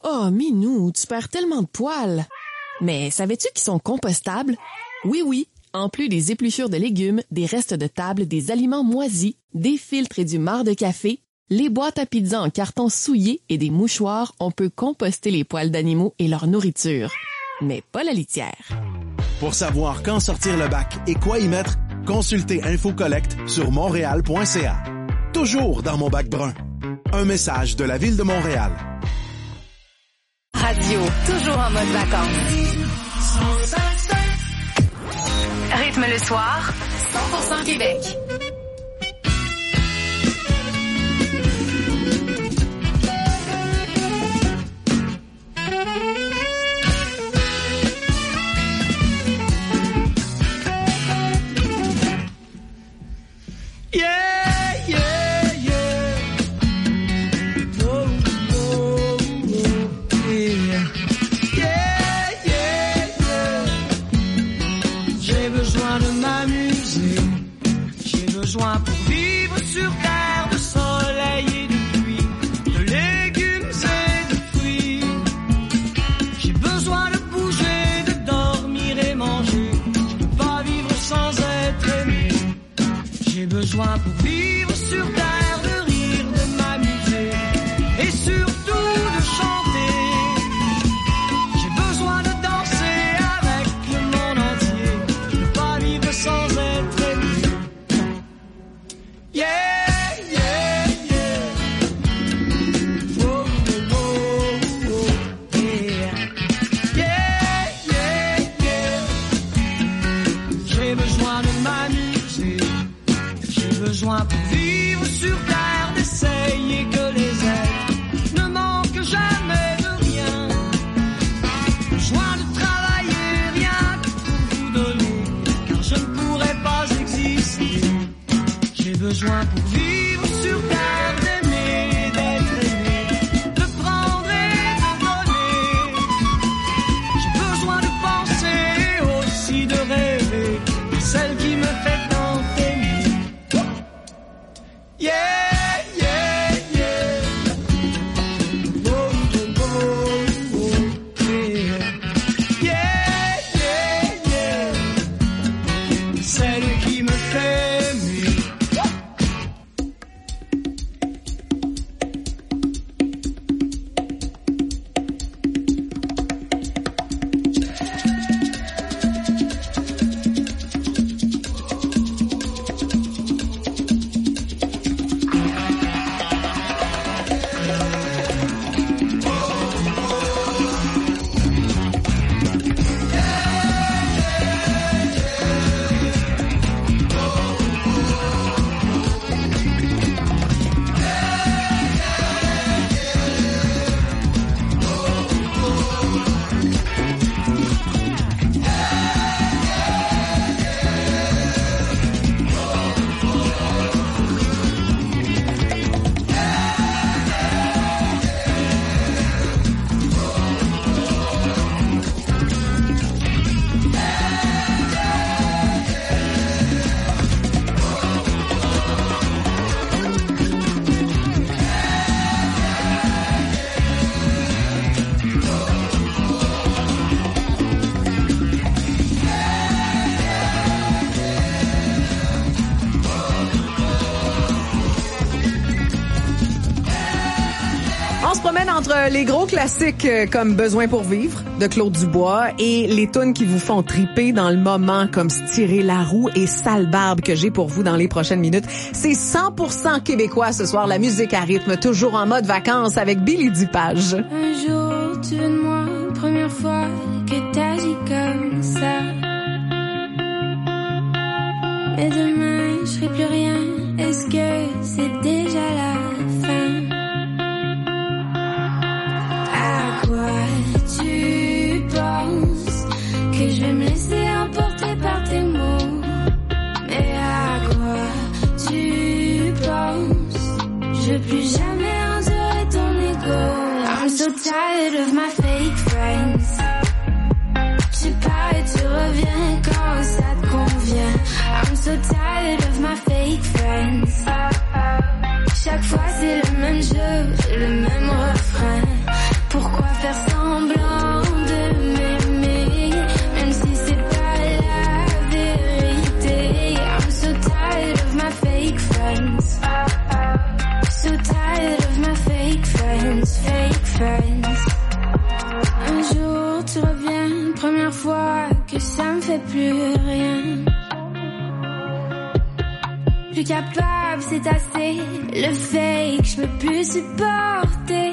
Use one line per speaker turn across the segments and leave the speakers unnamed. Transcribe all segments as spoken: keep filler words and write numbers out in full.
Oh, Minou, tu perds tellement de poils! Mais savais-tu qu'ils sont compostables? Oui, oui! En plus des épluchures de légumes, des restes de table, des aliments moisis, des filtres et du marc de café, les boîtes à pizza en carton souillé et des mouchoirs, on peut composter les poils d'animaux et leur nourriture. Mais pas la litière.
Pour savoir quand sortir le bac et quoi y mettre, consultez InfoCollect sur montréal point c a. Toujours dans mon bac brun. Un message de la Ville de Montréal.
Radio, toujours en mode vacances. Rythme le soir, cent pour cent Québec.
Yeah, yeah, yeah. Oh, oh, oh, yeah. Yeah, yeah, yeah. J'ai besoin de m'amuser. J'ai besoin pour vivre sur terre de soleil et de pluie, de légumes et de fruits. J'ai besoin de bouger, de dormir et manger. Je peux pas vivre sans être aimé. J'ai besoin pour vivre sur terre de rire, de m'amuser et surtout de chanter. J'ai besoin de danser avec le monde entier. Je peux pas vivre sans être aimé. Yeah, yeah, yeah. Oh, oh, oh, oh, yeah. Yeah, yeah, yeah. J'ai besoin de m'amuser. J'ai besoin pour vivre sur terre d'essayer que les êtres ne manquent jamais de rien. Besoin de travailler rien que pour vous donner, car je ne pourrais pas exister. J'ai besoin pour vivre sur terre d'aimer, d'être aimé, de prendre et de donner. J'ai besoin de penser aussi de rêver, celle qui me fait tant aimer. Yeah, yeah, yeah. Oh, oh, oh, oh, yeah. Yeah, yeah, yeah. Celle qui me fait aimer.
Entre les gros classiques comme Besoin pour vivre de Claude Dubois et les tunes qui vous font triper dans le moment comme Se tirer la roue et Sale barbe que j'ai pour vous dans les prochaines minutes. C'est cent pour cent québécois ce soir, la musique à rythme, toujours en mode vacances avec Billy Dupage.
Un jour, tu veux de moi, première fois que t'agis comme ça. Mais demain, je serai plus rien. Est-ce que c'est déjà la fin? À quoi tu penses que je vais me laisser emporter par tes mots? Mais à quoi tu penses? Je veux plus jamais endurer ton ego. I'm so tired of my fake friends. Tu pars et tu reviens quand ça te convient. I'm so tired of my fake friends. Chaque fois c'est le même jeu, le même refrain. Pourquoi fake friends. Un jour tu reviens, première fois que ça me fait plus rien. Plus capable, c'est assez. Le fake, je peux plus supporter.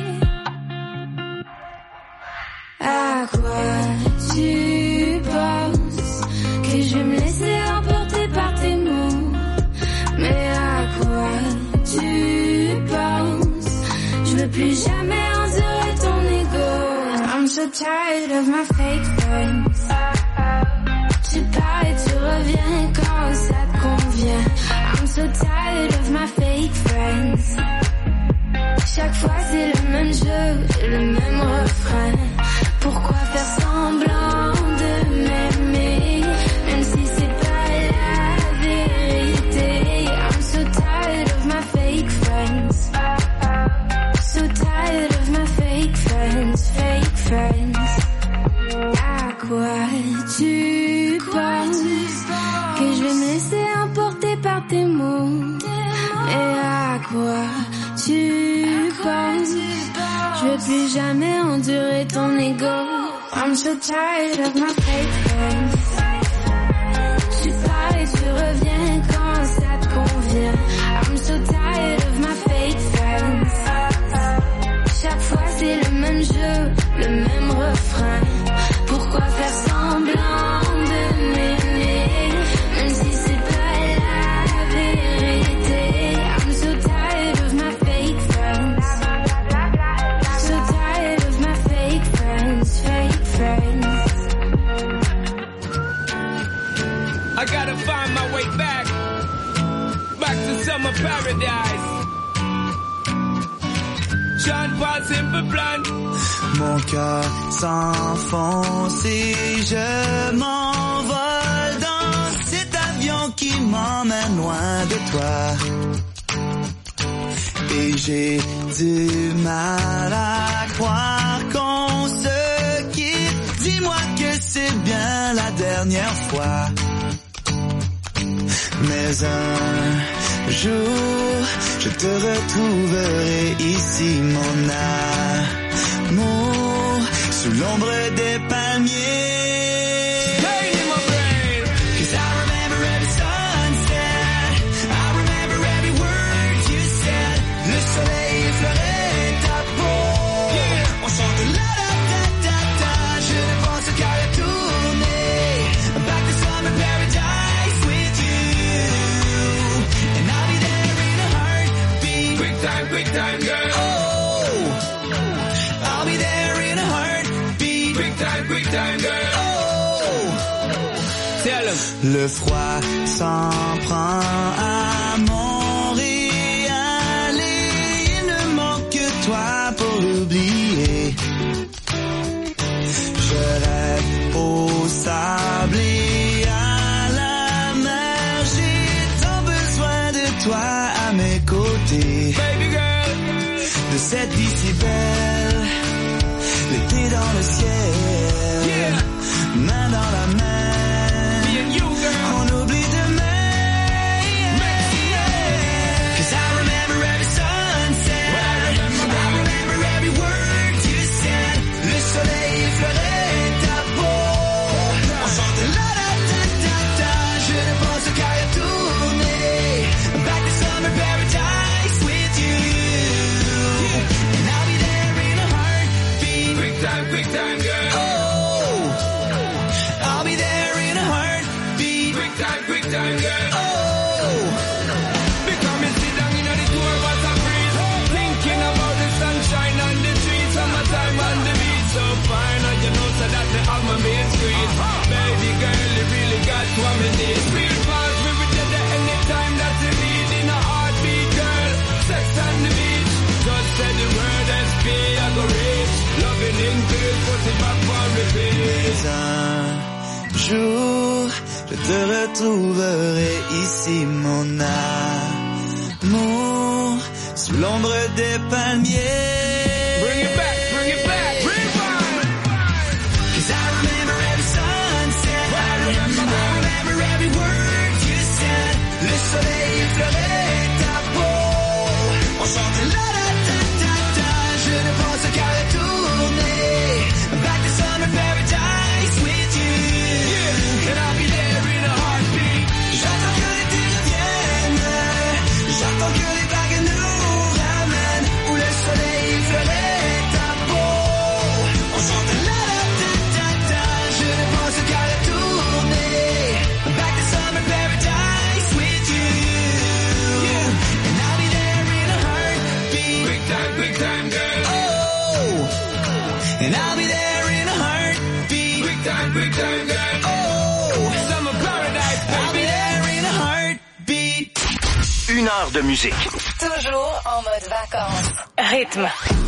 À quoi tu penses que je vais me laisser emporter par tes mots? Mais à quoi tu penses? Je veux plus jamais endurer ton ego. I'm so tired of my fake friends. Tu pars et tu reviens quand ça te convient. I'm so tired of my fake friends. Chaque fois c'est le même jeu, le même refrain. Pourquoi faire semblant de m'aimer, même si c'est pas la vérité? I'm so tired of my fake friends. So tired of my fake friends, fake friends. À quoi tu penses que je vais me laisser emporter par tes mots? Et à quoi tu penses? Je veux plus jamais endurer ton ego. I'm so tired of my fake friends. Tu pars et tu reviens quand ça te convient. I'm so tired of my fake friends. Chaque fois c'est le même jeu, le même refrain. Pourquoi faire semblant de m'aimer, même si c'est pas la vérité? I'm so tired of my fake friends. So tired of my fake friends, fake friends.
I gotta find my way back, back to summer paradise. Sean Paul Simple Plan.
Mon cœur s'enfonce et je m'envole dans cet avion qui m'emmène loin de toi. Et j'ai du mal à croire qu'on se quitte. Dis-moi que c'est bien la dernière fois. Mais un jour, je te retrouverai ici, mon amour, sous l'ombre des palmiers.
Quick time, girl.
Oh, I'll be there in a heartbeat.
Quick time, quick time, girl.
Oh,
tell 'em.
Le froid s'en prend à Montréal et il ne manque que toi pour l'oublier. Je rêve au sable et à la mer. J'ai tant besoin de toi à mes côtés.
Baby girl.
De cette vie si belle, l'été dans le ciel,
yeah.
Main dans la main,
me and you, girl.
On oublie demain, yeah. Cause I remember every sunset, well, I, remember, I remember every word you said. Le soleil effleurait ta peau, on chantait la da da da da. Je ne pense qu'à y retourner, back to summer paradise with you.
Time, quick time, girl.
Oh, I'll be there in a heartbeat.
Quick time, quick time, girl.
Oh,
because me sit down in the tour bus and breeze, thinking about the sunshine on the trees, summertime on the beach, so fine, and you know so that the album main street. Baby girl, you really got what me need. Real fast, we will get there anytime that you need in a heartbeat, girl. Sex on the beach, just say the word S P, I go reach. Loving into it, put it back for repeat.
Mais un jour, je te retrouverai ici, mon amour, sous l'ombre des palmiers.
Bring it back, bring it back, rewind.
Cause I remember every sunset, I remember, I remember every word you said. Le soleil effleurait ta peau, on chantait la da da da da. Je ne pense qu'à and I'll be there in a heartbeat.
Quick time, quick time, girl.
Oh,
Summer paradise,
I'll be
baby.
there in a heartbeat.
Une heure de musique.
Toujours en mode vacances. Rythme.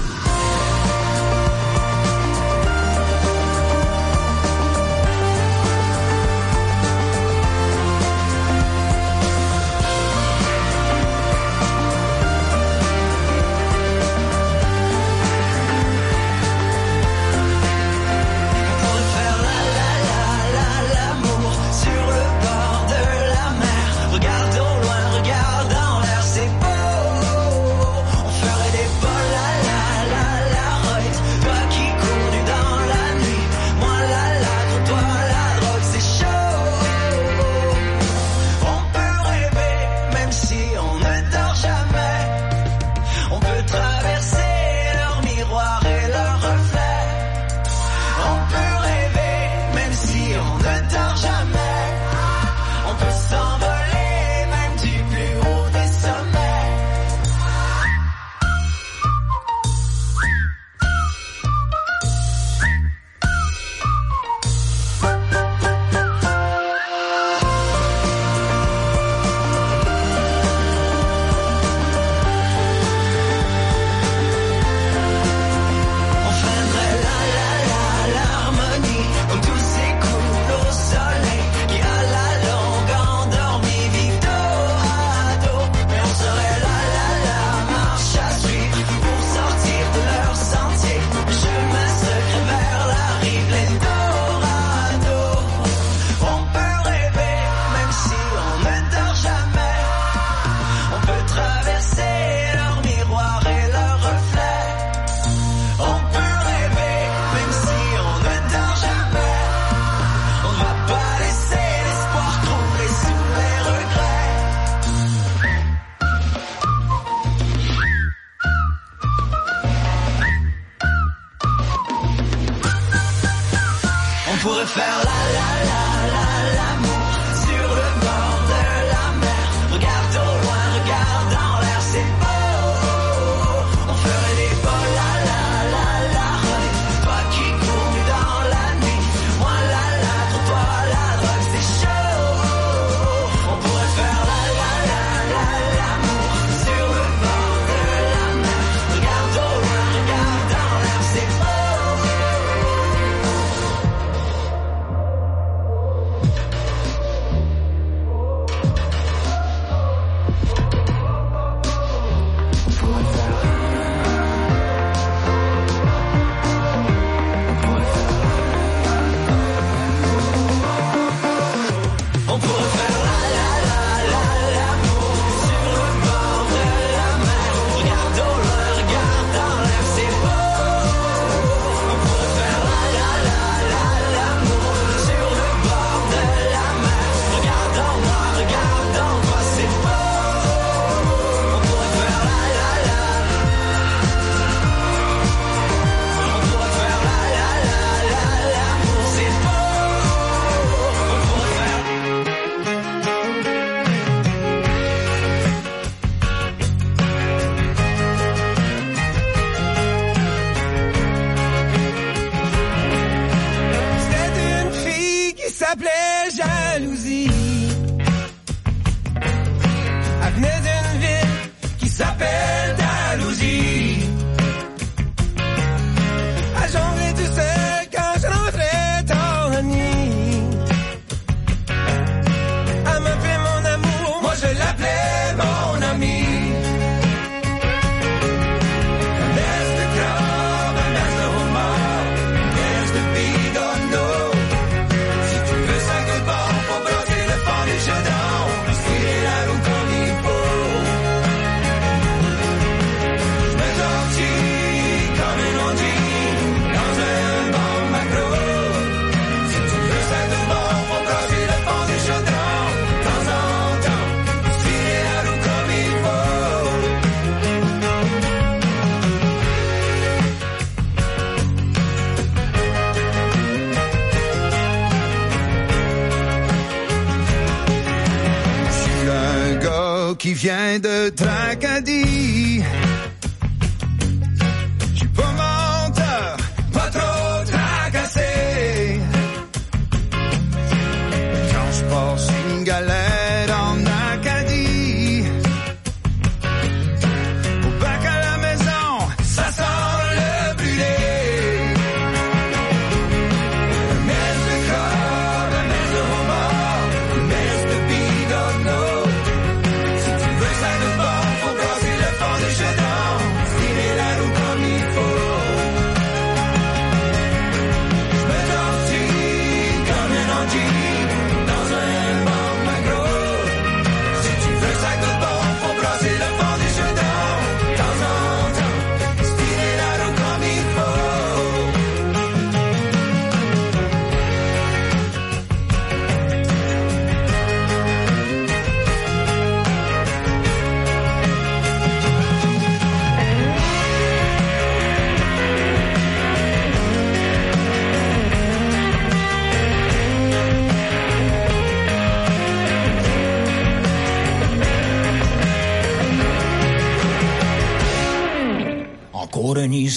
Qui vient de Tracadie. J'suis pas menteur, pas trop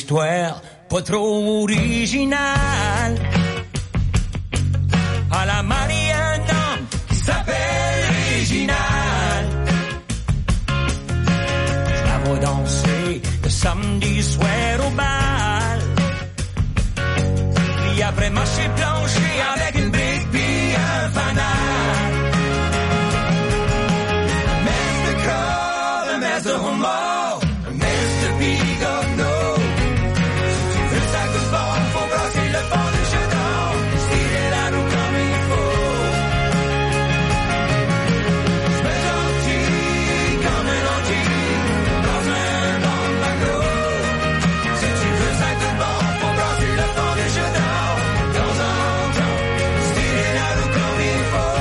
histoire pas trop originale. À la Marie, un homme qui s'appelle Réginal. Je la vois danser le samedi soir au bal. Puis après marcher plancher avec une brique puis un fanal. Mister Cole, Mister Humboldt, Mister Bigogno. Si tu veux ça que je parle, faut brasser le fond du chaudron. Stirer la roue comme il faut. Je me gentil comme un antique dans un bon bateau. Si tu veux ça que je parle, faut brasser le fond du chaudron. Dans un temps, stirer la roue comme il faut.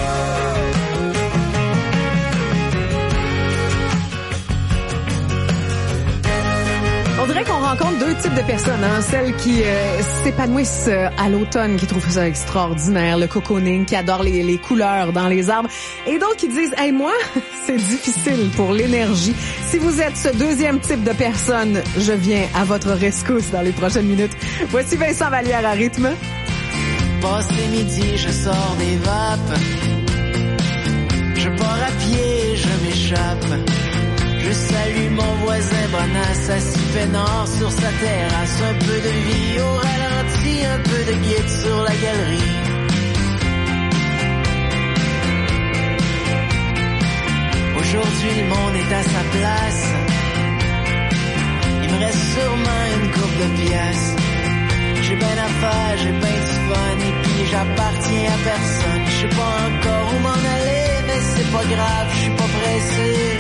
On dirait qu'on rencontre deux types de personnes, hein? Celles qui euh, s'épanouissent euh, à l'automne, qui trouvent ça extraordinaire, le cocooning, qui adorent les, les couleurs dans les arbres, et d'autres qui disent « Hey, moi, c'est difficile pour l'énergie. » Si vous êtes ce deuxième type de personne, je viens à votre rescousse dans les prochaines minutes. Voici Vincent Vallière à rythme.
Passé midi, je sors des vapes. Je pars à pied, je m'échappe. Je salue mon voisin Bonasse, assis peinard sur sa terrasse. Un peu de vie au ralenti, un peu de guide sur la galerie. Aujourd'hui le monde est à sa place. Il me reste sûrement une coupe de pièces. J'ai ben à faire, j'ai ben du fun, et puis j'appartiens à personne. Je sais pas encore où m'en aller, mais c'est pas grave, je suis pas pressé.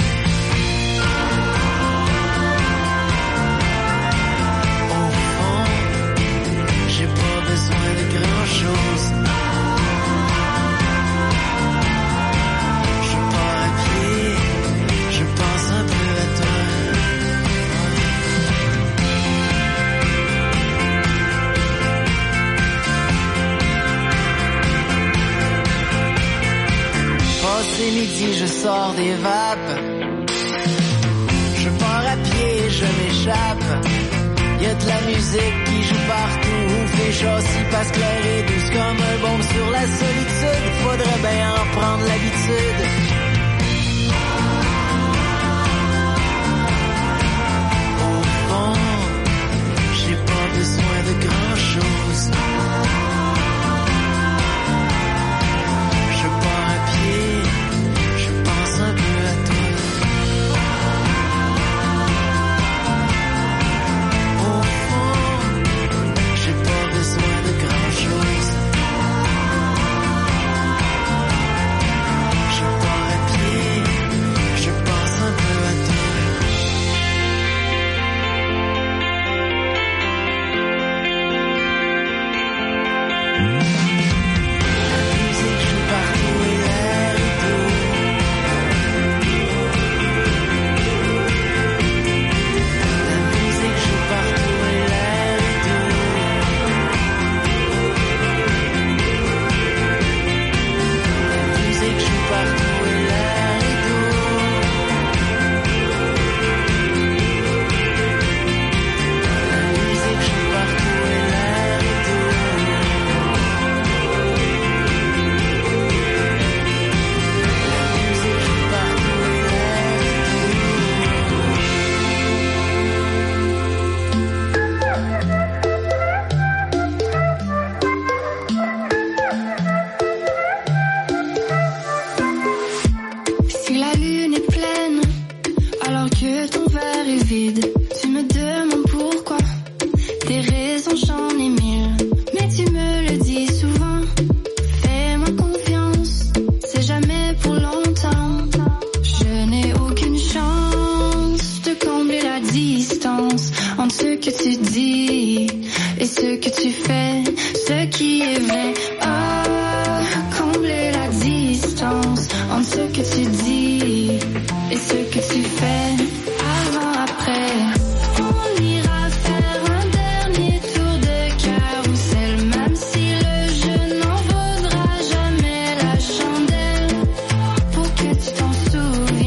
J'ai pas besoin de grand chose. Je pars à pied, je pense un peu à toi. Passé midi, je sors des vapes. Je pars à pied, je m'échappe. Y'a de la musique qui joue partout, ouvre les châssis parce que l'air est douce comme un bombe sur la solitude. Faudrait bien en prendre l'habitude. Au fond, j'ai pas besoin de grand chose. Je pars à pied, je pense un peu à toi.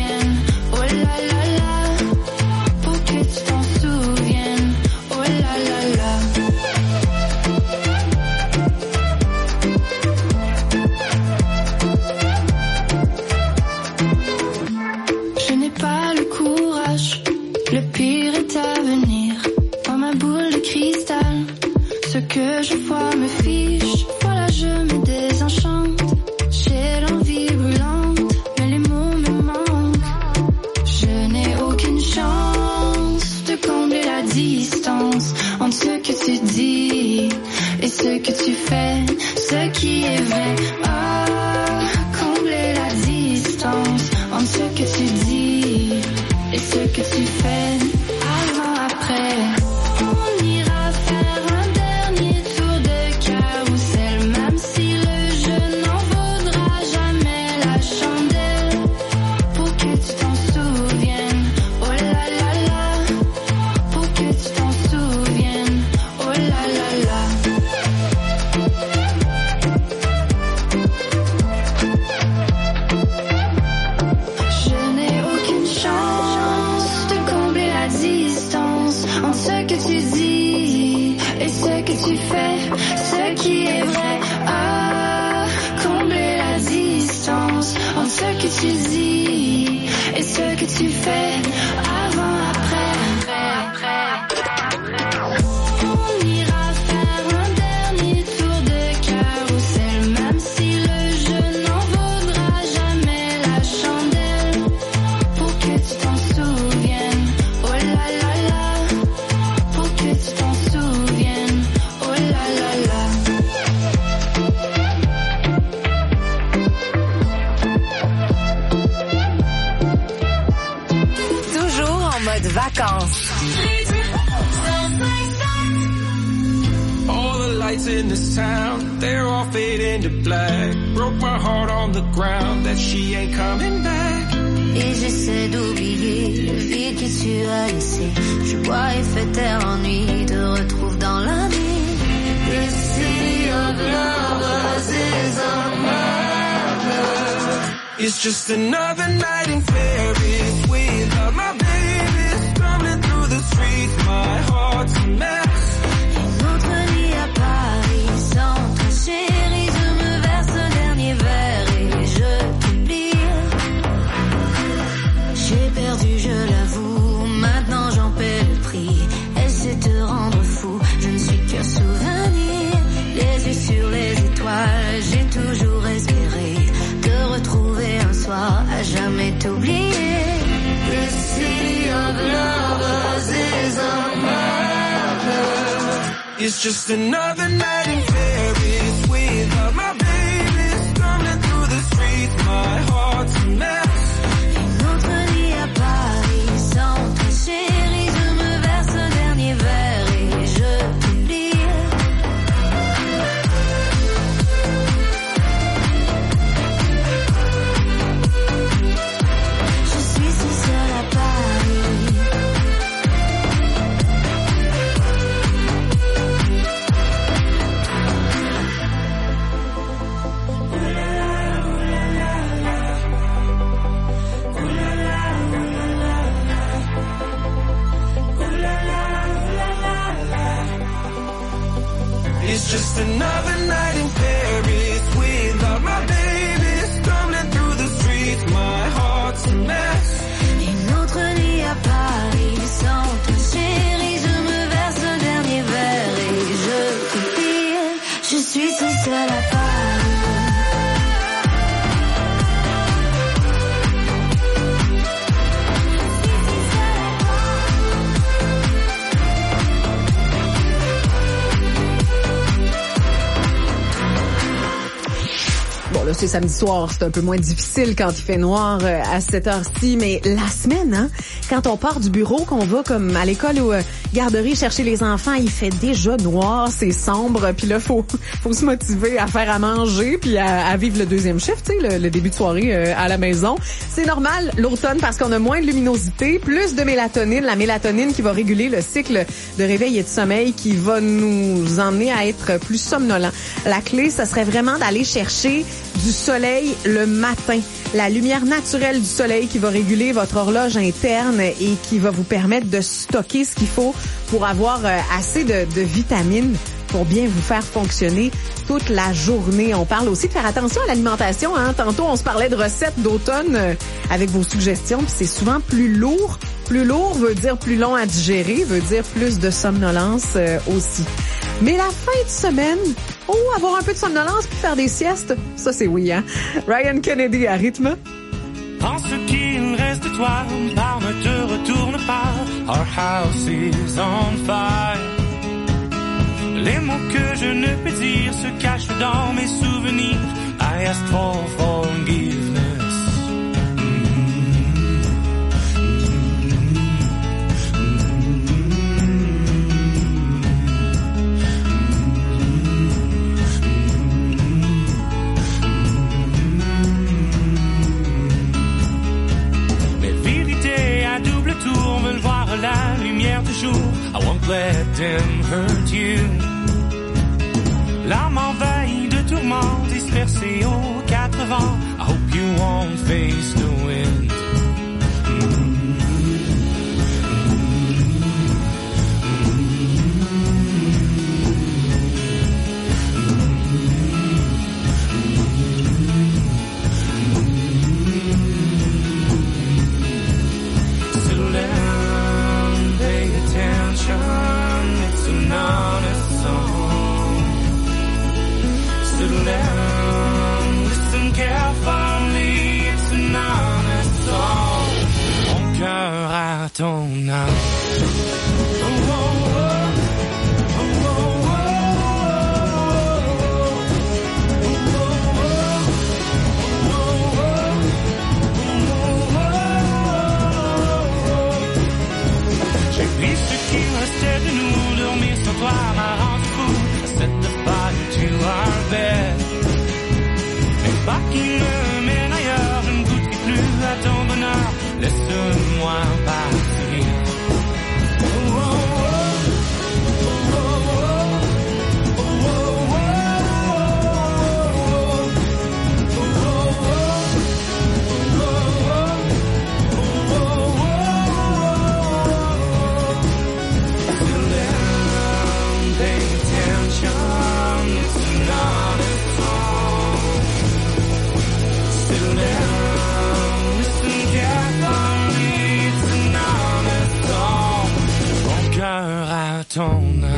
La la ce que je vois me fiche. Voilà, je me désenchante. J'ai l'envie brûlante, mais les mots me manquent. Je n'ai aucune chance de combler la distance entre ce que tu dis et ce que tu fais, ce qui est vrai. Ah, combler la distance entre ce que tu dis et ce que tu fais. Avant, après, on ira faire un dernier tour de carrousel, même si le jeu n'en vaudra jamais la chandelle. Pour que tu t'en souviennes, oh là là là. Pour que tu t'en souviennes, oh là là là. Je n'ai aucune chance de combler la distance entre ce que tu dis et ce que tu fais, ce qui est vrai. Ah, combler la distance entre ce que tu dis et ce que tu fais. Avant, après, après, après. On ira faire un dernier tour de carrousel, même si le jeu n'en vaudra jamais la chandelle. Pour que tu t'en souviennes, oh là là là. Pour que tu t'en souviennes, oh là là là.
Toujours en mode vacances.
All the lights in this town, they're all fading to black. Broke my heart on the ground that she ain't coming back.
Et j'essaie d'oublier le vide que tu as laissé. Je bois et fais taire l'ennui, te retrouve dans la nuit. The city of lovers is a murder.
It's just another night in Paris without my baby. Stumbling through the streets, my heart's a mess.
Notre nuit à Paris, sans toi chérie, je me verse un dernier verre et je t'oublie. J'ai perdu, je l'avoue, maintenant j'en paie le prix. Elle sait te rendre fou, je ne suis qu'un souvenir. Les yeux sur les étoiles, j'ai toujours espéré te retrouver un soir, à jamais t'oublier. The city of lovers is a murder.
It's just another night in Paris without my baby. Stumbling through the streets, my heart's a mess.
Notre nuit à Paris, sans toi chérie, je me verse un dernier verre et je t'oublie. Je suis si seule à Paris.
It's just another night in Paris without my baby. Stumbling through the streets, my heart's a mess.
Une autre nuit à Paris, sans toi chérie, je me verse un dernier verre et je t'oublie. Je suis si seule à Paris.
Bon, là, c'est samedi soir, c'est un peu moins difficile quand il fait noir euh, à cette heure-ci, mais la semaine, hein, quand on part du bureau, qu'on va comme à l'école ou euh, garderie chercher les enfants, il fait déjà noir, c'est sombre, puis là, faut faut se motiver à faire à manger, puis à, à vivre le deuxième shift, tu sais, le, le début de soirée euh, à la maison. C'est normal, l'automne, parce qu'on a moins de luminosité, plus de mélatonine, la mélatonine qui va réguler le cycle de réveil et de sommeil, qui va nous emmener à être plus somnolents. La clé, ça serait vraiment d'aller chercher du soleil le matin. La lumière naturelle du soleil qui va réguler votre horloge interne et qui va vous permettre de stocker ce qu'il faut pour avoir assez de, de vitamines pour bien vous faire fonctionner toute la journée. On parle aussi de faire attention à l'alimentation, hein. Tantôt, on se parlait de recettes d'automne euh, avec vos suggestions, puis c'est souvent plus lourd. Plus lourd veut dire plus long à digérer, veut dire plus de somnolence euh, aussi. Mais la fin de semaine, oh, avoir un peu de somnolence puis faire des siestes, ça c'est oui, hein? Ryan Kennedy à rythme.
En ce qu'il reste de toi, par ne te retourne pas. Our house is on fire. Les mots que je ne peux dire se cachent dans mes souvenirs. I ask for forgiveness. La lumière du jour, I won't let them hurt you. L'âme envahie de tourments dispersés aux quatre vents. I hope you won't face the wind. Ton âme. J'ai pris ce qui restait de nous, dormir sans toi m'a rendu fou. I set the fire to our bed. Mais pas qui me mène ailleurs, je ne goûterai plus à ton bonheur. Laisse-moi partir. Ton âme.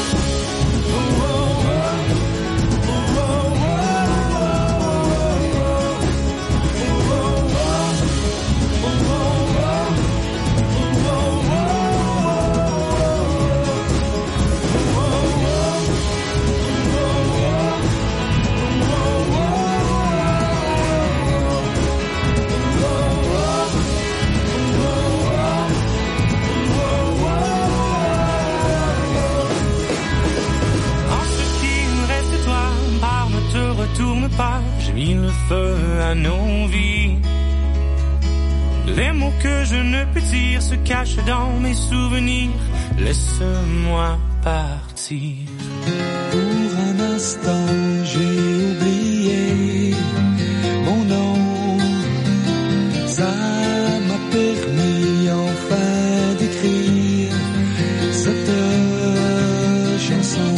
Tourne pas, j'ai mis le feu à nos vies. Les mots que je ne peux dire se cachent dans mes souvenirs. Laisse-moi partir.
Pour un instant, j'ai oublié mon nom. Ça m'a permis enfin d'écrire cette chanson.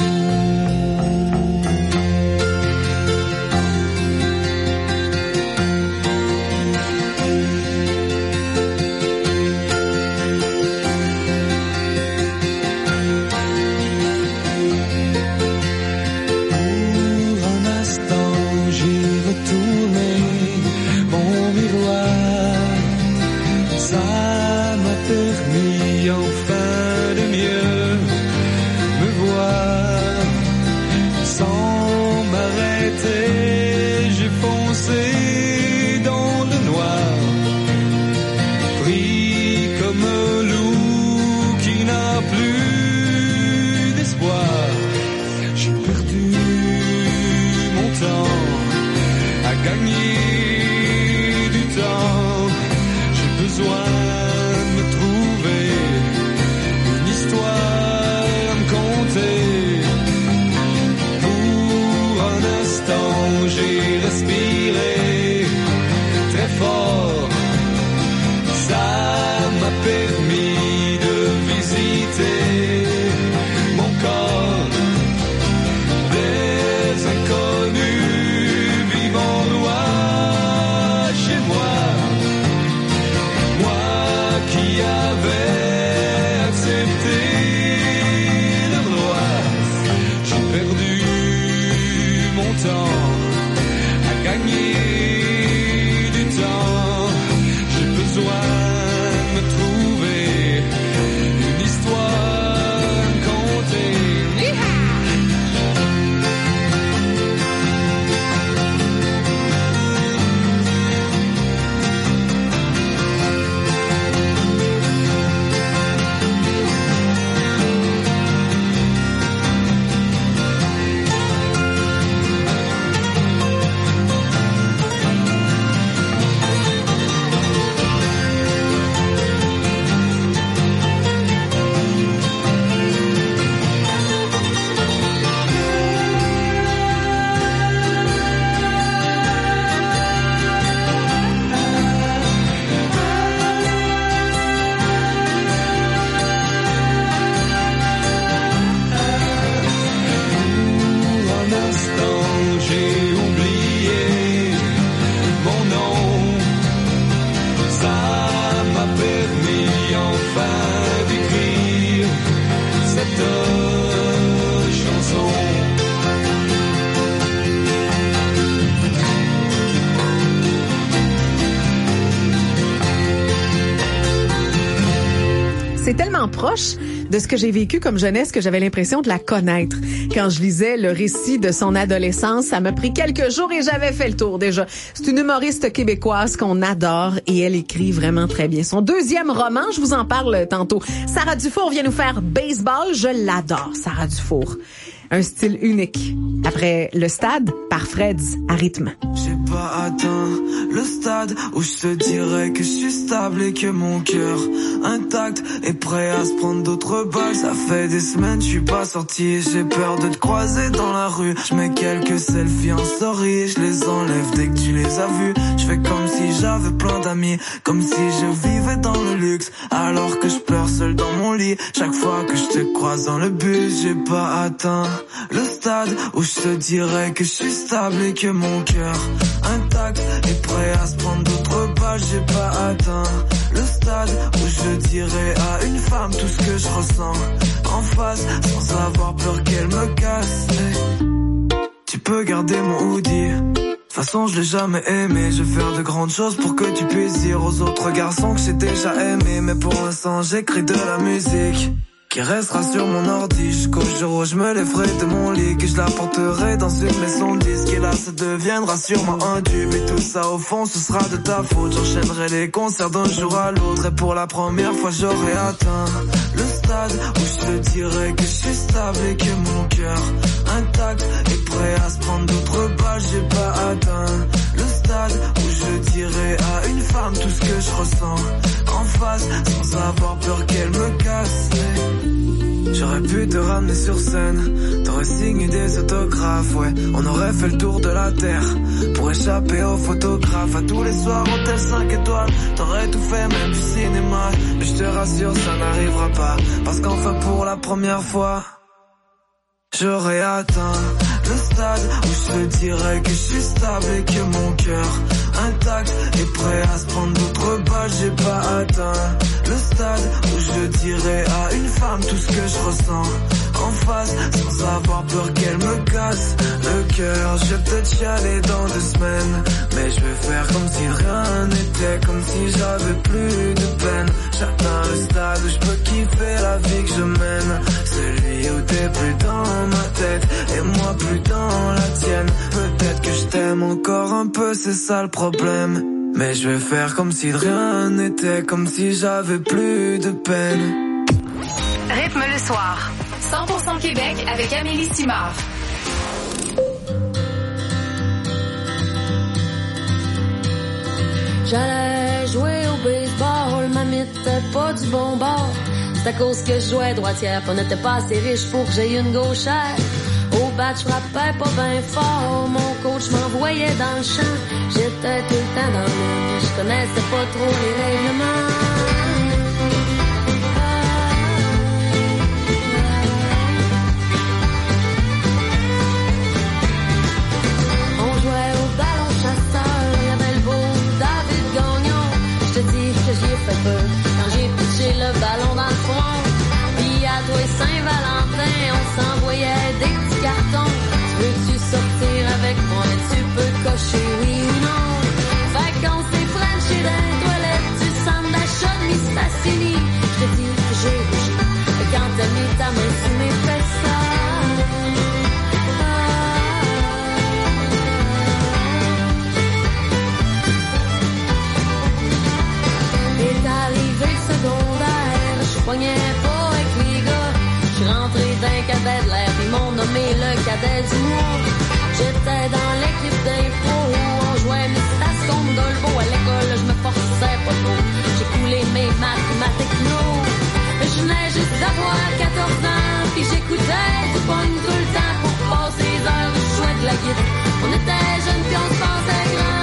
proche de ce que j'ai vécu comme jeunesse, que j'avais l'impression de la connaître. Quand je lisais le récit de son adolescence, ça m'a pris quelques jours et j'avais fait le tour déjà. C'est une humoriste québécoise qu'on adore et elle écrit vraiment très bien. Son deuxième roman, je vous en parle tantôt. Sarah Dufour vient nous faire Baseball. Je l'adore, Sarah Dufour. Un style unique. Après Le Stade, par Freds à rythme.
J'ai pas atteint le stade où je te dirais que je suis stable et que mon cœur intact est prêt à se prendre d'autres balles. Ça fait des semaines, je suis pas sorti, j'ai peur de te croiser dans la rue. Je mets quelques selfies en story, je les enlève dès que tu les as vus. Je fais comme si j'avais plein d'amis, comme si je vivais dans le luxe, alors que je pleure seul dans mon lit. Chaque fois que je te croise dans le bus, j'ai pas atteint le stade où je te dirais que je suis stable et que mon cœur intact est prêt à se prendre d'autres balles. J'ai pas atteint le stade où je dirais à une femme tout ce que je ressens en face sans avoir peur qu'elle me casse. Hey, tu peux garder mon hoodie, de toute façon je l'ai jamais aimé. Je vais faire de grandes choses pour que tu puisses dire aux autres garçons que j'ai déjà aimé. Mais pour l'instant j'écris de la musique qui restera sur mon ordi jusqu'au jour où je me lèverai de mon lit, que je la porterai dans une maison de disques. Et là ça deviendra sûrement un tube, et tout ça au fond ce sera de ta faute. J'enchaînerai les concerts d'un jour à l'autre, et pour la première fois j'aurai atteint le stade où je te dirais que je suis stable et que mon cœur intact est prêt à se prendre d'autres balles. J'ai pas atteint le stade où je dirais à une femme tout ce que je ressens en face sans avoir peur qu'elle me casse. J'aurais pu te ramener sur scène, t'aurais signé des autographes, ouais. On aurait fait le tour de la terre pour échapper aux photographes. À tous les soirs, hôtel cinq étoiles, t'aurais tout fait, même du cinéma. Mais je te rassure, ça n'arrivera pas, parce qu'enfin pour la première fois j'aurais atteint le stade où je te dirais que je suis stable et que mon cœur intact est prêt à se prendre d'autres balles. J'ai pas atteint le stade où je dirais à une femme tout ce que je ressens en face sans avoir peur qu'elle me casse le cœur. Je vais peut-être chialer dans deux semaines, mais je vais faire comme si rien n'était, comme si j'avais plus de peine. J'atteins le stade où je peux kiffer la vie que je mène, celui où t'es plus dans ma tête et moi plus dans la tienne. Peut-être que je t'aime encore un peu, c'est ça le problème, mais je vais faire comme si de rien n'était, comme si j'avais plus de peine.
Rythme le soir. cent pour cent Québec avec Amélie Simard.
J'allais jouer au baseball, ma n'était pas du bon bord. C'est à cause que je jouais droitière, qu'on n'était pas assez riche pour que j'aie une gauchère. Au bat, je frappais pas bien fort, mon coach m'envoyait dans le champ. J'étais tout le temps dans le mur, je connaissais pas trop les règlements. J'y ai fait peur quand j'ai pitché le ballon dans le front. Puis à toi et Saint-Valentin, on s'envoyait des petits cartons. Veux-tu sortir avec moi? Tu peux cocher oui ou non. Fait qu'on s'est frenché dans les toilettes du centre d'achat de Miss Fassini. Je te dis que j'ai rougi quand t'as mis ta main sous mes fesses. Je pognais pas avec les gars, j'suis rentré d'un cadet de l'air, ils m'ont nommé le cadet du mois. J'étais dans l'équipe d'info, on jouait Mistas contre Dolbo. À l'école, je me forçais pas trop, j'ai coulé mes maths, ma techno. Je venais juste d'avoir quatorze ans, puis j'écoutais du pogne tout le temps pour passer les heures, je jouais de la guitare. On était jeunes puis on se pensait grand.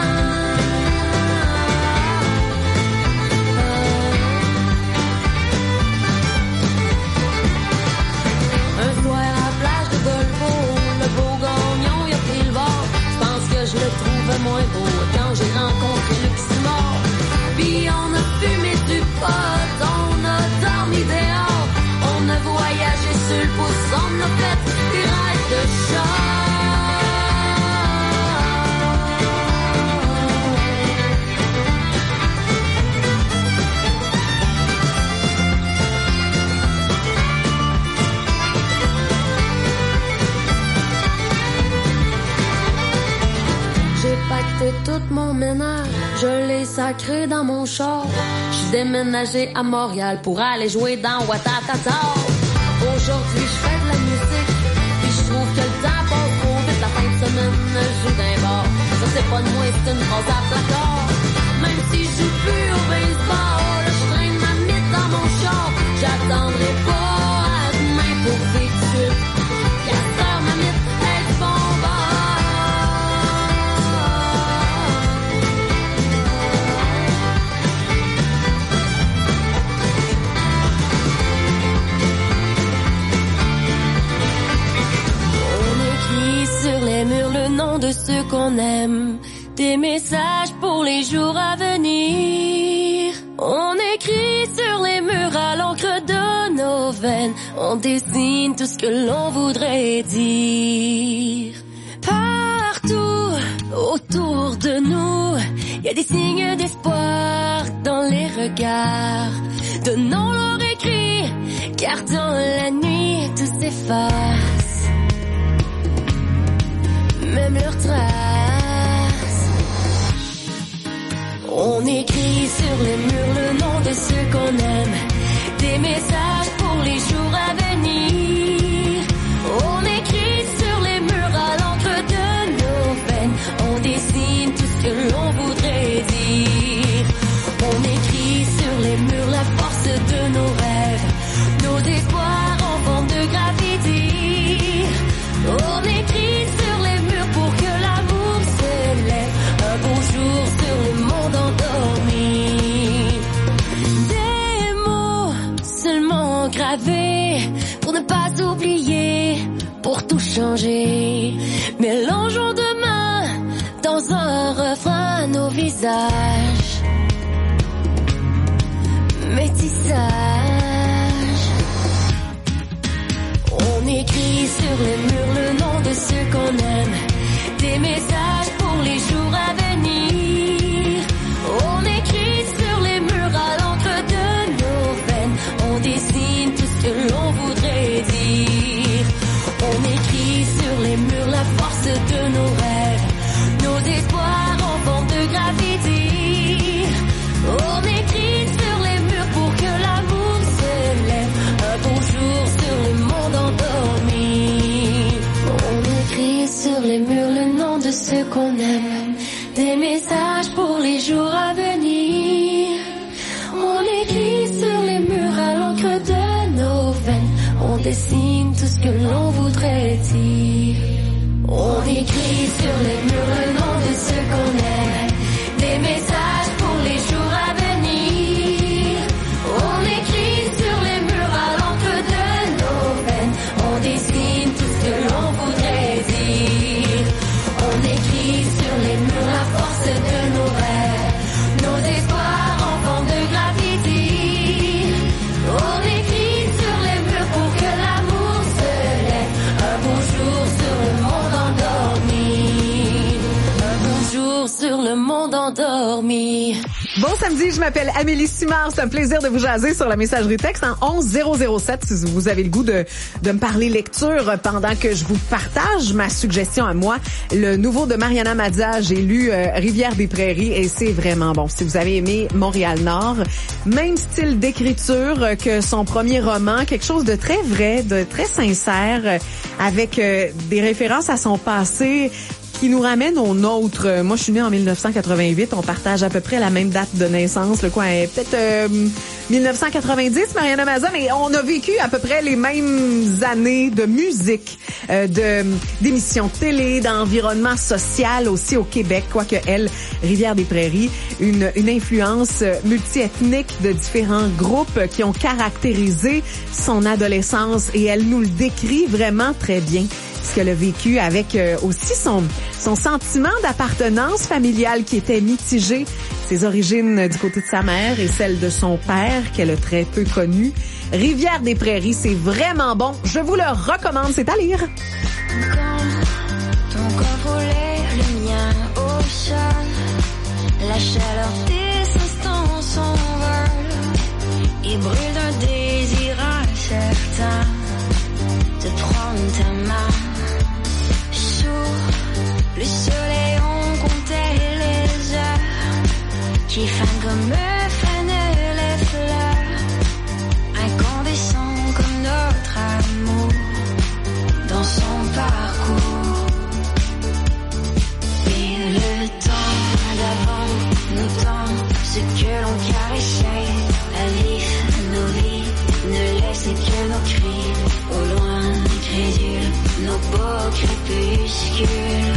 Je le trouvais moins beau quand j'ai rencontré Luc Simard. Puis on a fumé du pot, on a dormi dehors, on a voyagé sur le pouce, on a fait fait tout mon ménage, je l'ai sacré dans mon char. J'suis déménagé à Montréal pour aller jouer dans Ouattatata. Aujourd'hui je fais de la musique, puis je trouve que le temps passe trop vite. La fin de semaine, je joue d'un bar. Ça c'est pas de moi, c'est une phrase à placard. Même si je joue plus au baseball, je traîne ma mythe dans mon char. J'attendrai pas à demain pour vivre tout de suite. Y'a sœur ma mythe, elle du bon sur les murs le nom de ceux qu'on aime, des messages pour les jours à venir. On écrit sur les murs à l'encre de nos veines, on dessine tout ce que l'on voudrait dire. Partout autour de nous, il y a des signes d'espoir dans les regards. Donnons-leur écrit, car dans la nuit tout s'efface. Même leurs traces. On écrit sur les murs le nom de ceux qu'on aime, des messages pour les jours à venir. On écrit sur les murs à l'encre de nos veines, on dessine tout ce que l'on voudrait dire. On écrit sur les murs la force de nos rêves, nos espoirs en forme de graffiti. On écrit sur les murs pour que l'amour se lève un beau jour sur le monde endormi. Des mots seulement gravés pour ne pas oublier, pour tout changer. Mélangeons demain dans un refrain nos visages. Métissage. On écrit sur les murs le nom de ceux qu'on aime, des messages pour les jours à venir. On écrit sur les murs à l'encre de nos veines, on dessine tout ce que l'on voudrait dire. On écrit sur les murs la force de nos rêves, nos espoirs en forme de graffiti. On écrit sur les murs pour que l'amour se lève un beau jour sur le monde endormi. On écrit sur les murs le nom de ceux qu'on aime, des messages pour les jours à venir. On écrit sur les murs à l'encre de nos veines, on dessine tout ce que l'on voudrait dire. On écrit sur les murs le nom de ceux qu'on aime, des messages pour les jours à venir. On écrit sur les murs à l'encre de nos veines, on dessine tout ce que l'on voudrait dire. On écrit sur les murs la force de nos rêves, nos espoirs en forme de graffiti. On écrit sur les murs pour que l'amour se lève un beau jour sur le monde endormi. Un beau jour sur le monde endormi.
Bon samedi, je m'appelle Amélie Simard. C'est un plaisir de vous jaser sur la messagerie texte en onze zéro zéro sept si vous avez le goût de, de me parler lecture pendant que je vous partage ma suggestion à moi. Le nouveau de Mariana Mazza, j'ai lu euh, Rivière des Prairies et c'est vraiment bon. Si vous avez aimé Montréal-Nord, même style d'écriture que son premier roman, quelque chose de très vrai, de très sincère, avec euh, des références à son passé qui nous ramène au nôtre. Moi, je suis née en dix-neuf cent quatre-vingt-huit. On partage à peu près la même date de naissance. Le quoi, peut-être euh, dix-neuf cent quatre-vingt-dix, Mariana Mazza, mais on a vécu à peu près les mêmes années de musique, euh, de d'émissions de télé, d'environnement social aussi au Québec. Quoique elle, Rivière des Prairies, une, une influence multiethnique de différents groupes qui ont caractérisé son adolescence et elle nous le décrit vraiment très bien. Ce qu'elle a vécu avec euh, aussi son son sentiment d'appartenance familiale qui était mitigé, ses origines du côté de sa mère et celles de son père qu'elle a très peu connu. Rivière des Prairies, c'est vraiment bon. Je vous le recommande, c'est à lire.
Quand ton corps volait, le mien au sol, la chaleur des instants s'envole et brûle d'un désir incertain de prendre ta main. Le soleil, on comptait qui fanent comme me fanent les fleurs, incandescent comme notre amour dans son parcours. Et le temps d'avant nous tend ce que l'on caressait, à vivre nos vies, ne laissez que nos cris, au loin crédules, nos beaux crépuscules.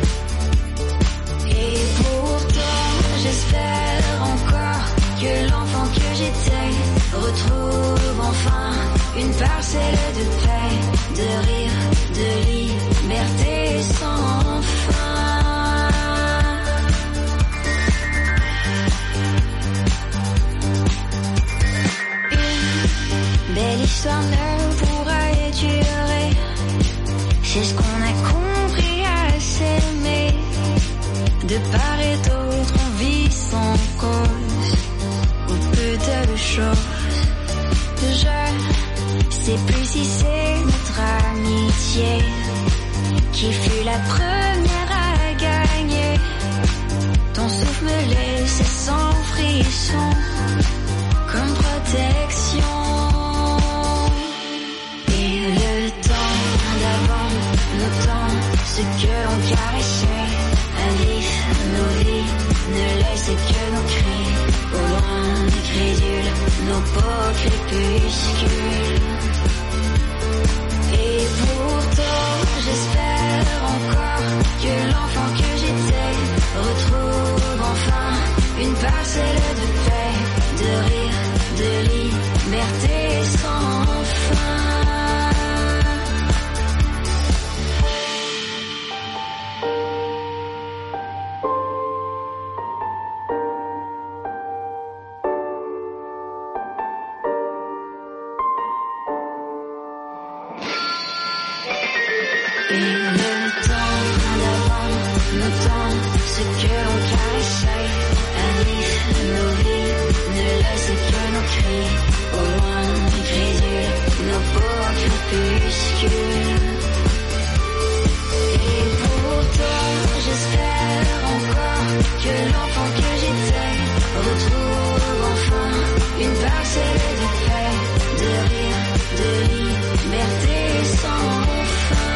Et pourtant j'espère encore que l'enfant que j'étais retrouve enfin une parcelle de paix, de rire, de liberté sans fin. Une belle histoire ne pourra durer, c'est ce qu'on a compris à s'aimer. De part et d'autre on vit sans cause ou peu de choses. Je sais plus si c'est notre amitié qui fut la première à gagner. Ton souffle me laissait sans frisson comme protection. Et le temps d'avant nous tend ce que l'on caressait, à vivre nos vies, ne laissez que nos cris, au loin des crédules, nos beaux crépuscules. Et pourtant j'espère encore que l'enfant que j'étais retrouve enfin une parcelle de paix, de rire, de liberté sans fin. Et le temps d'avant nous tend ce que l'on caressait, à vivre nos vies, ne laissez que nos cris, au loin des crédules, nos beaux crépuscules. Et pourtant j'espère encore que l'enfant que j'étais retrouve enfin une parcelle de paix, de rire, de liberté sans fin.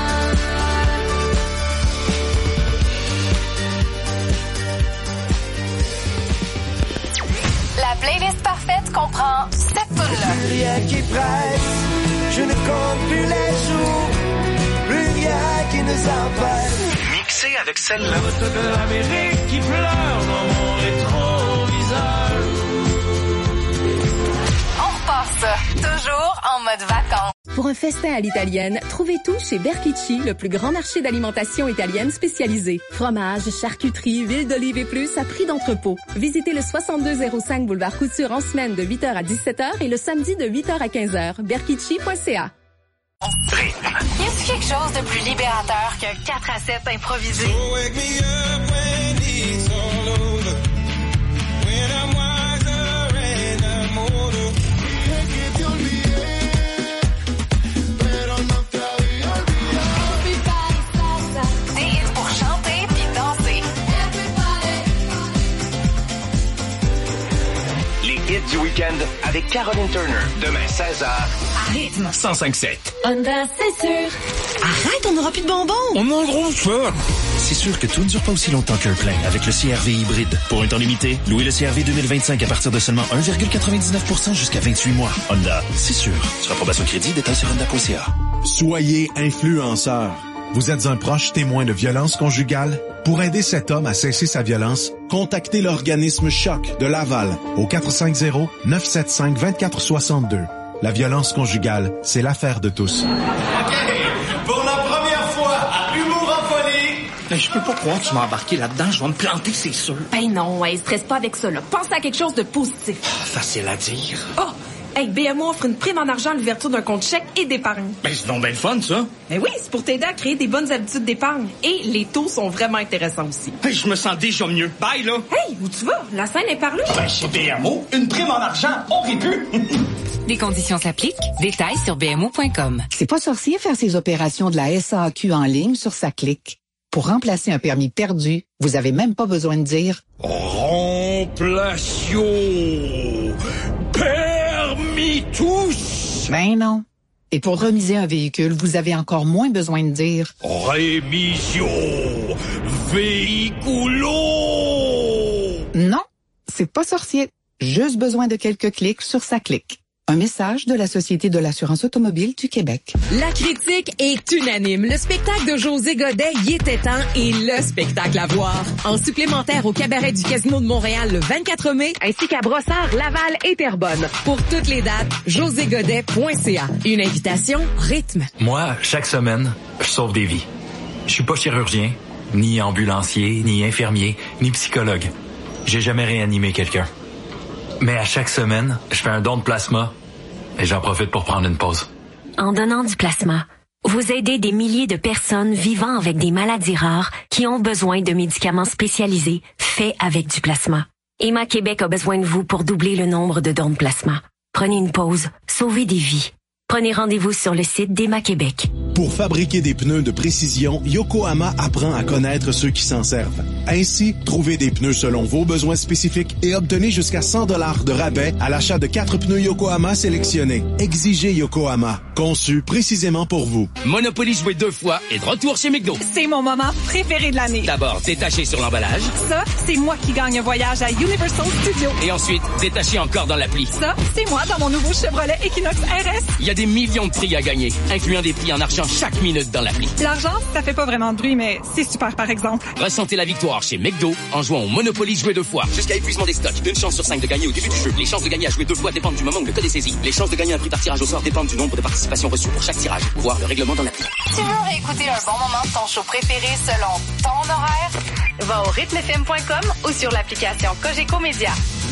La playlist parfaite comprend cette tune-là.
Plus rien qui presse, je ne compte plus les jours, plus rien qui nous empêche.
Mixé avec celle-là.
Route de l'Amérique qui pleure dans mon rétroviseur.
On repart ça, toujours en mode vacances.
Pour un festin à l'italienne, trouvez tout chez Berkici, le plus grand marché d'alimentation italienne spécialisé. Fromage, charcuterie, huile d'olive et plus à prix d'entrepôt. Visitez le soixante-deux zéro cinq boulevard Couture en semaine de huit heures à dix-sept heures et le samedi de huit heures à quinze heures. berkici point c a.
Y a-t-il quelque chose de plus libérateur qu'un quatre à sept improvisé? Des hits pour chanter puis danser.
Les hits du week-end avec Caroline Turner. Demain, seize heures.
À rythme.
cent cinq sept.
Honda, c'est sûr.
Arrête, on n'aura plus de bonbons.
On en gros ça.
C'est sûr que tout ne dure pas aussi longtemps qu'un plein avec le C R V hybride. Pour un temps limité, louez le C R V deux mille vingt-cinq à partir de seulement un virgule quatre-vingt-dix-neuf pour cent jusqu'à vingt-huit mois. Honda, c'est sûr. Sur approbation crédit, détails sur honda point c a.
Soyez influenceur. Vous êtes un proche témoin de violence conjugale? Pour aider cet homme à cesser sa violence, contactez l'organisme Choc de Laval au quatre cinq zéro, neuf sept cinq, deux quatre six deux. La violence conjugale, c'est l'affaire de tous.
OK, pour la première fois à Humour en folie.
Mais je peux pas croire que tu m'as embarqué là-dedans. Je vais me planter, c'est sûr.
Ben non, ouais, stresse pas avec ça, là. Pense à quelque chose de positif.
Facile à dire.
Oh! Hey, B M O offre une prime en argent à l'ouverture d'un compte chèque et d'épargne.
Ben, c'est donc bien le fun, ça.
Ben oui, c'est pour t'aider à créer des bonnes habitudes d'épargne. Et les taux sont vraiment intéressants aussi.
Hey, je me sens déjà mieux. Bye, là.
Hey, où tu vas? La scène est par là.
Ben, chez B M O, une prime en argent, on rit plus.
Des conditions s'appliquent. Détails sur b m o point com.
C'est pas sorcier faire ses opérations de la S A Q en ligne sur sa clique. Pour remplacer un permis perdu, vous avez même pas besoin de dire «
Rond Complatio. Permis tous.
Ben non. Et pour remiser un véhicule, vous avez encore moins besoin de dire
Rémission véhiculo.
Non, c'est pas sorcier. Juste besoin de quelques clics sur sa clique. Un message de la Société de l'assurance automobile du Québec.
La critique est unanime. Le spectacle de José Godet, y était temps, et le spectacle à voir. En supplémentaire au cabaret du Casino de Montréal le vingt-quatre mai, ainsi qu'à Brossard, Laval et Terrebonne. Pour toutes les dates, josé godet point c a. Une invitation rythme.
Moi, chaque semaine, je sauve des vies. Je suis pas chirurgien, ni ambulancier, ni infirmier, ni psychologue. J'ai jamais réanimé quelqu'un. Mais à chaque semaine, je fais un don de plasma et j'en profite pour prendre une pause.
En donnant du plasma, vous aidez des milliers de personnes vivant avec des maladies rares qui ont besoin de médicaments spécialisés faits avec du plasma. Emma Québec a besoin de vous pour doubler le nombre de dons de plasma. Prenez une pause, sauvez des vies. Prenez rendez-vous sur le site d'Emma Québec.
Pour fabriquer des pneus de précision, Yokohama apprend à connaître ceux qui s'en servent. Ainsi, trouvez des pneus selon vos besoins spécifiques et obtenez jusqu'à cent dollars de rabais à l'achat de quatre pneus Yokohama sélectionnés. Exigez Yokohama, conçu précisément pour vous.
Monopoly joué deux fois et de retour chez McDo.
C'est mon moment préféré de l'année.
D'abord, détaché sur l'emballage.
Ça, c'est moi qui gagne un voyage à Universal Studios.
Et ensuite, détaché encore dans l'appli.
Ça, c'est moi dans mon nouveau Chevrolet Equinox R S.
Il y a des millions de prix à gagner, incluant des prix en argent chaque minute dans l'appli.
L'argent, ça fait pas vraiment de bruit, mais c'est super par exemple.
Ressentez la victoire chez McDo en jouant au Monopoly joué deux fois. Jusqu'à épuisement des stocks. Une chance sur cinq de gagner au début du jeu. Les chances de gagner à jouer deux fois dépendent du moment où le code est saisi. Les chances de gagner un prix par tirage au sort dépendent du nombre de participations reçues pour chaque tirage. Voir le règlement dans l'appli.
Tu veux réécouter un bon moment de ton show préféré selon ton horaire? Va au rythme f m point com ou sur l'application Cogeco Média.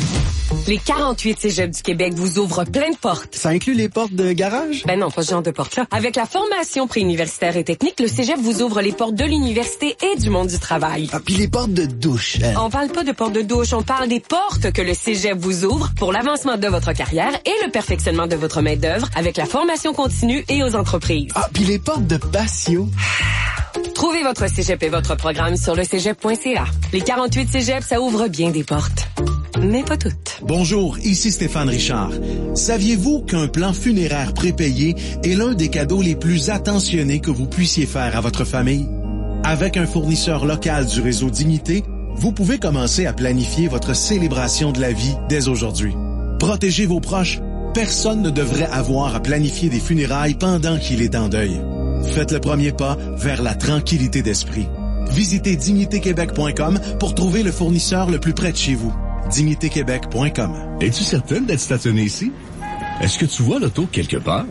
Les quarante-huit cégeps du Québec vous ouvrent plein de portes.
Ça inclut les portes de garage?
Ben non, pas ce genre de portes-là. Avec la formation préuniversitaire et technique, le cégep vous ouvre les portes de l'université et du monde du travail.
Ah, puis les portes de douche. Hein?
On parle pas de portes de douche, on parle des portes que le cégep vous ouvre pour l'avancement de votre carrière et le perfectionnement de votre main-d'œuvre avec la formation continue et aux entreprises.
Ah, puis les portes de patio.
Trouvez votre cégep et votre programme sur le cégep point c a. Les quarante-huit cégeps, ça ouvre bien des portes. Mais pas toutes.
Bonjour, ici Stéphane Richard. Saviez-vous qu'un plan funéraire prépayé est l'un des cadeaux les plus attentionnés que vous puissiez faire à votre famille? Avec un fournisseur local du réseau Dignité, vous pouvez commencer à planifier votre célébration de la vie dès aujourd'hui. Protégez vos proches. Personne ne devrait avoir à planifier des funérailles pendant qu'il est en deuil. Faites le premier pas vers la tranquillité d'esprit. Visitez dignité québec point com pour trouver le fournisseur le plus près de chez vous. dignité québec point com.
Es-tu certaine d'être stationnée ici? Est-ce que tu vois l'auto quelque part?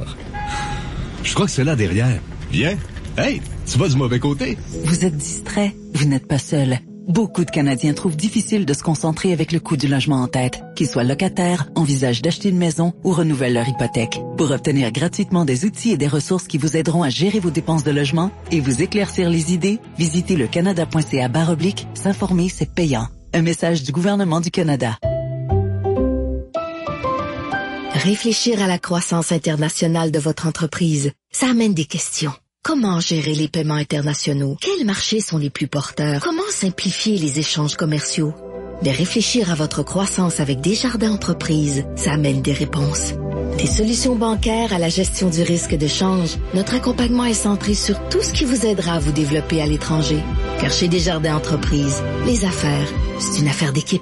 Je crois que c'est là derrière. Viens. Hey, tu vas du mauvais côté.
Vous êtes distrait. Vous n'êtes pas seul. Beaucoup de Canadiens trouvent difficile de se concentrer avec le coût du logement en tête. Qu'ils soient locataires, envisagent d'acheter une maison ou renouvellent leur hypothèque. Pour obtenir gratuitement des outils et des ressources qui vous aideront à gérer vos dépenses de logement et vous éclaircir les idées, visitez le canada point c a barre oblique. S'informer, c'est payant. Un message du gouvernement du Canada.
Réfléchir à la croissance internationale de votre entreprise, ça amène des questions. Comment gérer les paiements internationaux? Quels marchés sont les plus porteurs? Comment simplifier les échanges commerciaux? De réfléchir à votre croissance avec Desjardins Entreprises, ça amène des réponses. Des solutions bancaires à la gestion du risque de change, notre accompagnement est centré sur tout ce qui vous aidera à vous développer à l'étranger. Car chez Desjardins Entreprises, les affaires, c'est une affaire d'équipe.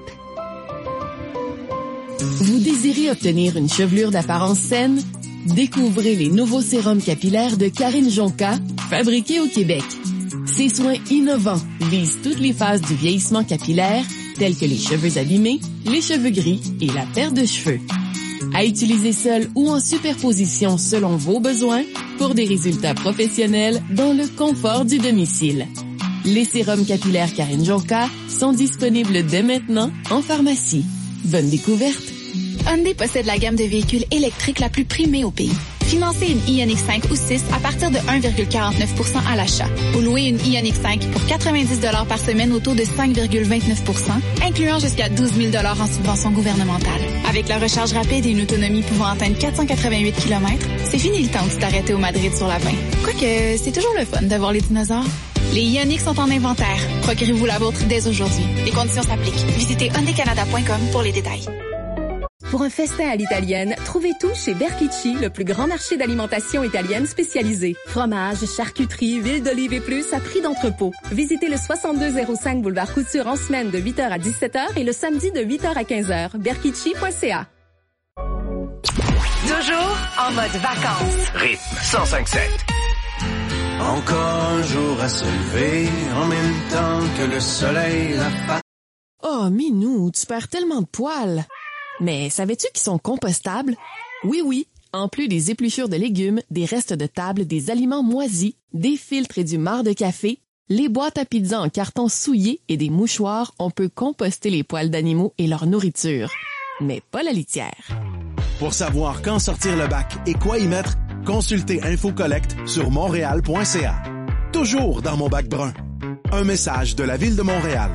Vous désirez obtenir une chevelure d'apparence saine? Découvrez les nouveaux sérums capillaires de Karine Jonca, fabriqués au Québec. Ces soins innovants visent toutes les phases du vieillissement capillaire, tels que les cheveux abîmés, les cheveux gris et la perte de cheveux. À utiliser seul ou en superposition selon vos besoins pour des résultats professionnels dans le confort du domicile. Les sérums capillaires Karine Jonca sont disponibles dès maintenant en pharmacie. Bonne découverte!
Hyundai possède la gamme de véhicules électriques la plus primée au pays. Financez une Ioniq cinq ou six à partir de un virgule quarante-neuf pour cent à l'achat. Ou louez une Ioniq cinq pour quatre-vingt-dix dollars par semaine au taux de cinq virgule vingt-neuf pour cent, incluant jusqu'à douze mille dollars en subvention gouvernementale. Avec la recharge rapide et une autonomie pouvant atteindre quatre cent quatre-vingt-huit kilomètres, c'est fini le temps de s'arrêter au Madrid sur la vingt. Quoique, c'est toujours le fun d'avoir les dinosaures. Les Ioniq sont en inventaire. Procurez-vous la vôtre dès aujourd'hui. Les conditions s'appliquent. Visitez hyundai canada point com pour les détails.
Pour un festin à l'italienne, trouvez tout chez Berkici, le plus grand marché d'alimentation italienne spécialisé. Fromage, charcuterie, huile d'olive et plus à prix d'entrepôt. Visitez le soixante-deux zéro cinq boulevard Couture en semaine de huit heures à dix-sept heures et le samedi de huit heures à quinze heures. berkici point c a.
Toujours en mode vacances.
Rythme cent cinq sept.
Encore un jour à se lever, en même temps que le soleil la fa...
Oh, Minou, tu perds tellement de poils. Mais savais-tu qu'ils sont compostables? Oui, oui. En plus des épluchures de légumes, des restes de table, des aliments moisis, des filtres et du marc de café, les boîtes à pizza en carton souillé et des mouchoirs, on peut composter les poils d'animaux et leur nourriture. Mais pas la litière.
Pour savoir quand sortir le bac et quoi y mettre, consultez InfoCollect sur montréal point c a. Toujours dans mon bac brun. Un message de la Ville de Montréal.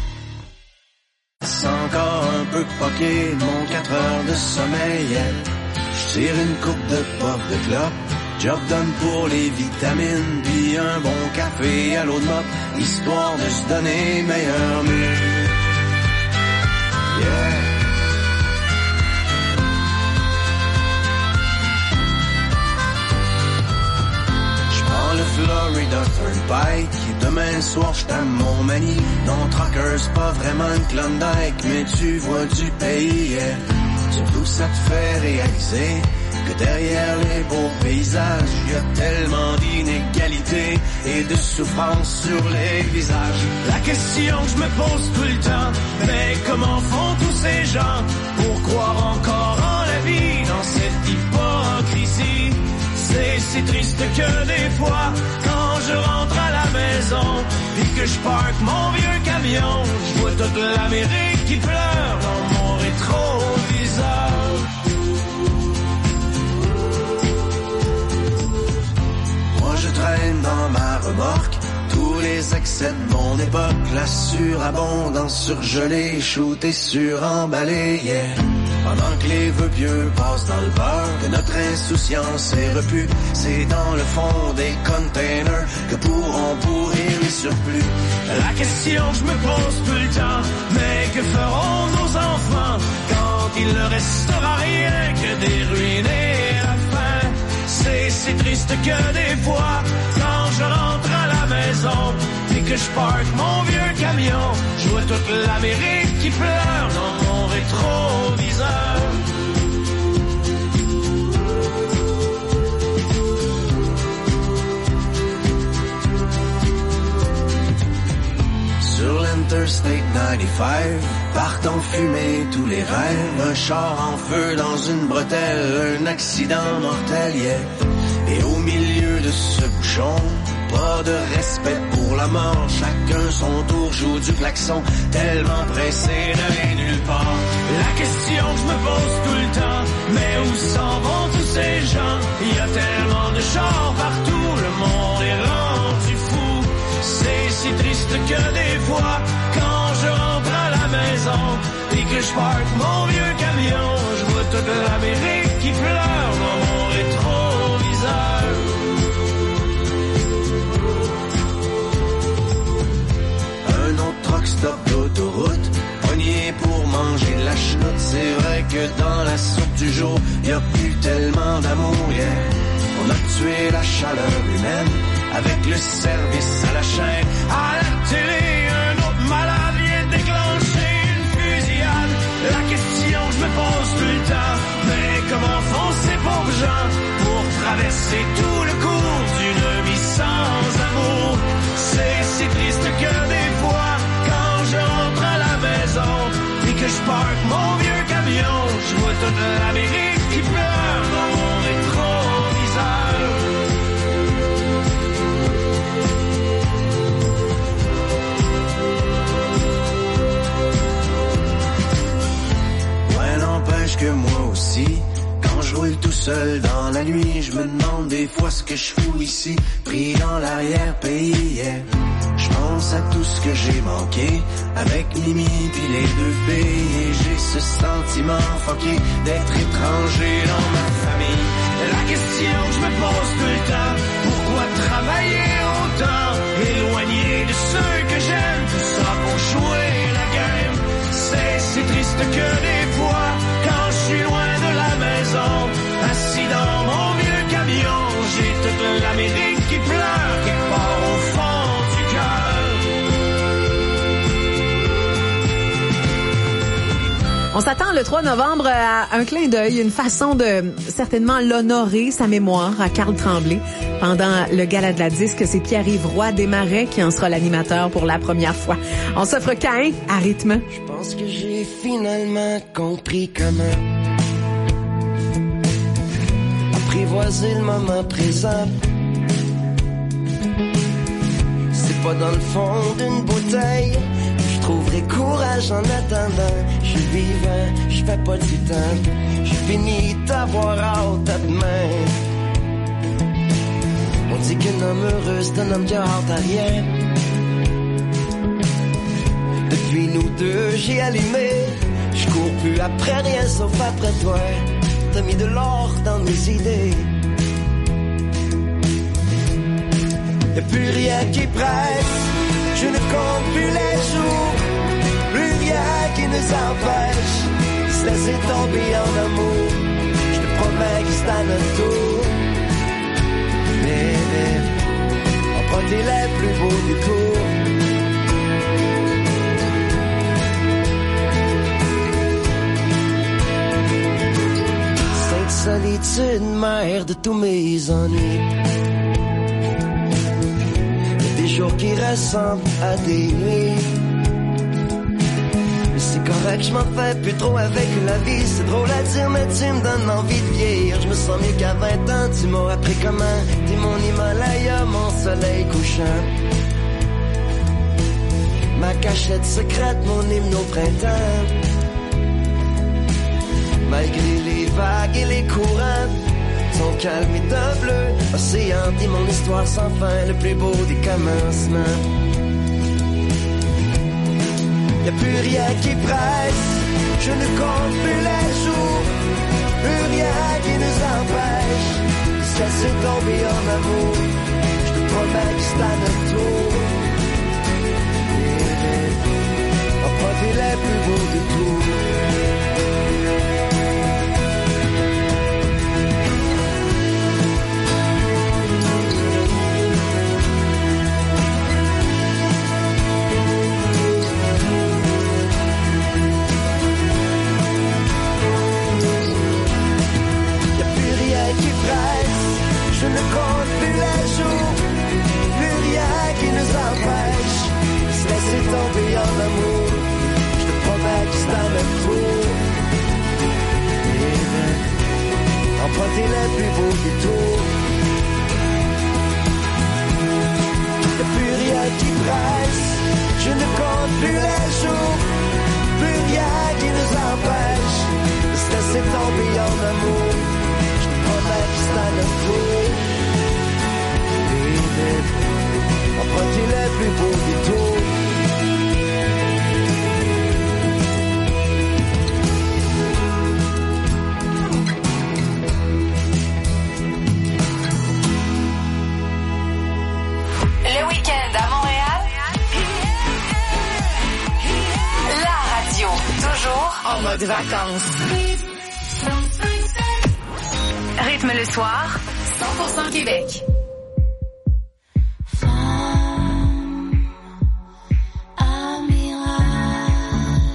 C'est encore un peu poqué, mon quatre heures de sommeil. Je tire une coupe de puff de clope, job done pour les vitamines, puis un bon café à l'eau de mop, histoire de se donner meilleur mieux. Yeah. Le Florida Turnpike, demain soir j't'aime mon mani. Non, trucker, c'est pas vraiment une Klondike, mais tu vois du pays, yeah. Surtout ça te fait réaliser que derrière les beaux paysages, y a tellement d'inégalités et de souffrance sur les visages. La question que je me pose tout le temps, mais comment font tous ces gens pour croire encore en la vie dans cette hypocrisie? C'est si triste que des fois, quand je rentre à la maison, puis que je parque mon vieux camion, je vois toute l'Amérique qui pleure dans mon rétroviseur. Moi je traîne dans ma remorque tous les excès de mon époque, la surabondance surgelée, shootée, suremballée, yeah. Pendant que les vœux pieux passent dans le beurre, que notre insouciance est repue, c'est dans le fond des containers que pourront pourrir les surplus. La question que je me pose tout le temps, mais que feront nos enfants quand il ne restera rien que des ruines et la faim? C'est si triste que des fois, quand je rentre à la maison, et que je parque mon vieux camion, je vois toute l'Amérique qui pleure dans mon rétroviseur. Sur l'Interstate quatre-vingt-quinze, partent en fumée tous les rêves, un char en feu dans une bretelle, un accident mortel, yeah. Et au milieu de ce bouchon, pas de respect pour la mort, chacun son tour joue du klaxon, tellement pressé d'aller nulle part. La question que je me pose tout le temps, mais où s'en vont tous ces gens? Il y a tellement de chars partout, le monde est rendu fou. C'est si triste que des fois, quand je rentre à la maison, et que je parque mon vieux camion, je vois toute l'Amérique qui pleure dans mon rétroviseur. Un autre truck stop d'autoroute, pogné pour manger de la chenoute. C'est vrai que dans la soupe du jour, y a plus tellement d'amour, yeah. On a tué la chaleur humaine avec le service à la chaîne. À la télé, un autre malade vient déclencher une fusillade. La question que je me pose tout le temps, mais comment font ces pauvres gens pour traverser tout le cours d'une vie sans amour? C'est si triste que des fois, quand je rentre à la maison, et que je parque mon vieux camion, je vois toute l'Amérique qui pleure dans mon rétroviseur. Ouais, n'empêche que moi aussi, quand je roule tout seul dans la nuit, je me demande des fois ce que je fous ici, pris dans l'arrière-pays, yeah. Je pense à tout ce ce que j'ai manqué avec Mimi pis les deux filles. Et j'ai ce sentiment funky d'être étranger dans ma famille. La question que je me pose tout le temps, pourquoi travailler autant, éloigné de ceux que j'aime, tout ça pour jouer la game. C'est si triste que des fois, quand je suis loin de la maison, assis dans mon vieux camion, j'ai toute l'Amérique qui pleure quelque part au fond du cœur.
On s'attend le trois novembre à un clin d'œil, une façon de certainement l'honorer, sa mémoire, à Carl Tremblay. Pendant le gala de la disque, c'est Pierre-Yves Roy Desmarais qui en sera l'animateur pour la première fois. On s'offre Caïn à rythme.
Je pense que j'ai finalement compris comment apprivoiser le moment présent. C'est pas dans le fond d'une bouteille, je trouverai courage en attendant. Je suis vivant, je fais pas du temps, j'ai fini d'avoir hâte à demain. On dit qu'un homme heureux c'est un homme qui a hâte à rien. Depuis nous deux j'ai allumé, je cours plus après rien sauf après toi. T'as mis de l'or dans mes idées. Y'a plus rien qui presse, je ne compte plus les jours, plus rien qui nous empêche de se laisser tomber en amour. Je te promets que c'est à notre tour. Mais, mais emprunter les plus beaux détours. Sainte solitude, mère de tous mes ennuis. Des jours qui ressemblent à des nuits. Mais c'est correct, je m'en fais plus trop avec la vie. C'est drôle à dire, mais tu me donnes envie de vieillir. Je me sens mieux qu'à vingt ans, tu m'as appris comment. T'es mon Himalaya, mon soleil couchant. Ma cachette secrète, mon hymne au printemps. Malgré les vagues et les courants, ton calme est d'un bleu océan, dit mon histoire sans fin, le plus beau des commencements. Y'a plus rien qui presse, je ne compte plus les jours, plus rien qui nous empêche de se laisser tomber en amour. Je te promets que c'est à notre tour. Emprunter les plus beaux détours. Je ne compte plus les jours, plus rien qui nous empêche de se laisser tomber en amour. Je te promets que c'est à notre tour. Emprunter les plus beaux détours. Y'a plus rien qui presse, je ne compte plus les jours, plus rien qui nous empêche de se laisser tomber en amour. C'est à notre tour. Emprunter les plus beaux détours.
Le week-end à Montréal, la radio, toujours en mode vacances. Rythme le soir, cent pour cent Québec.